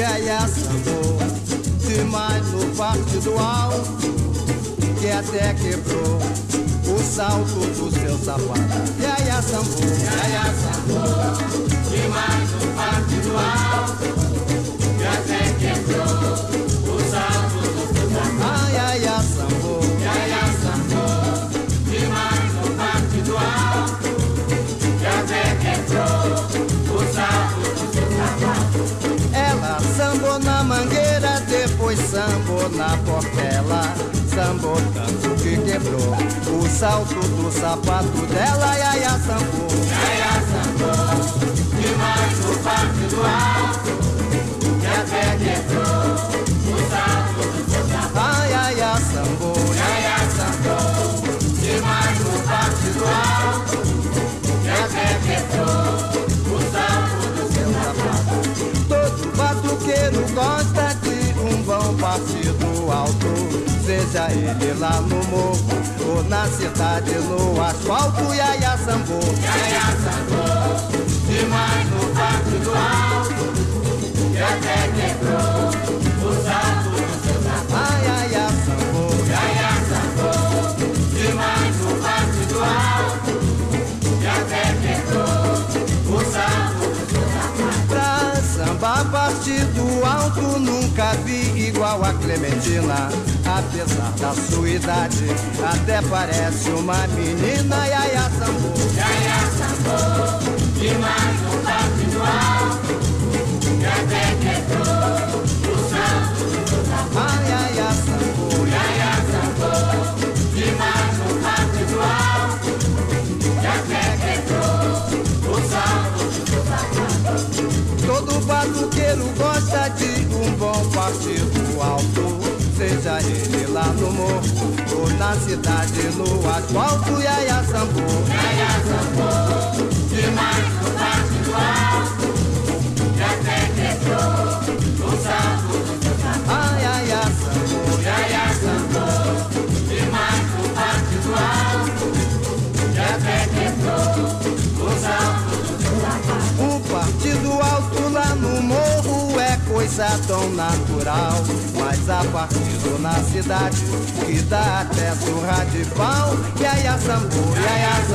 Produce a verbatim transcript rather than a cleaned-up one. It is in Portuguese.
Iaia sambou demais no partido alto, que até quebrou o salto do seu sapato. Iaia sambou, Iaia sambou demais no partido alto, que até quebrou o salto do seu sapato. Ah, Iaia sambou, Iaia sambou demais no partido alto, que até quebrou o salto do seu sapato. Ela sambou na mangueira, depois sambou na portela. Sambou tanto que quebrou o salto do sapato dela. Iaia sambou, Iaia sambou demais no partido alto, que até quebrou o salto do seu sapato. ah, Iaia sambou, Iaia sambou demais no partido alto, que até quebrou o salto do seu sapato. todo batuqueiro gosta de um bom partido alto, seja ele lá no morro ou na cidade no asfalto. Iaia sambou, Iaia sambou demais no partido alto, que até quebrou o salto do seu sapato. ah, Iaia sambou, Iaia sambou demais no partido alto, que até quebrou o salto do seu sapato. pra sambar partido alto nunca vi igual a Clementina. Apesar da sua idade, até parece uma menina. Iaia sambou, Iaia sambou demais no partido alto, que até quebrou o salto do seu sapato. ah, Iaia sambou, Iaia sambou demais no partido alto, que até quebrou o salto do seu sapato. todo batuqueiro gosta de um bom partido alto, seja ele lá no morro ou na cidade no asfalto. Iaia sambou, Iaia sambou demais no partido alto, que até quebrou o salto do seu sapato. ah, Iaia sambou, Iaia sambou demais no partido alto, que até quebrou o salto do seu sapato. um partido alto lá no morro é coisa tão natural, mas a partido na cidade que dá até surra de pau. Iaia sambou, Iaia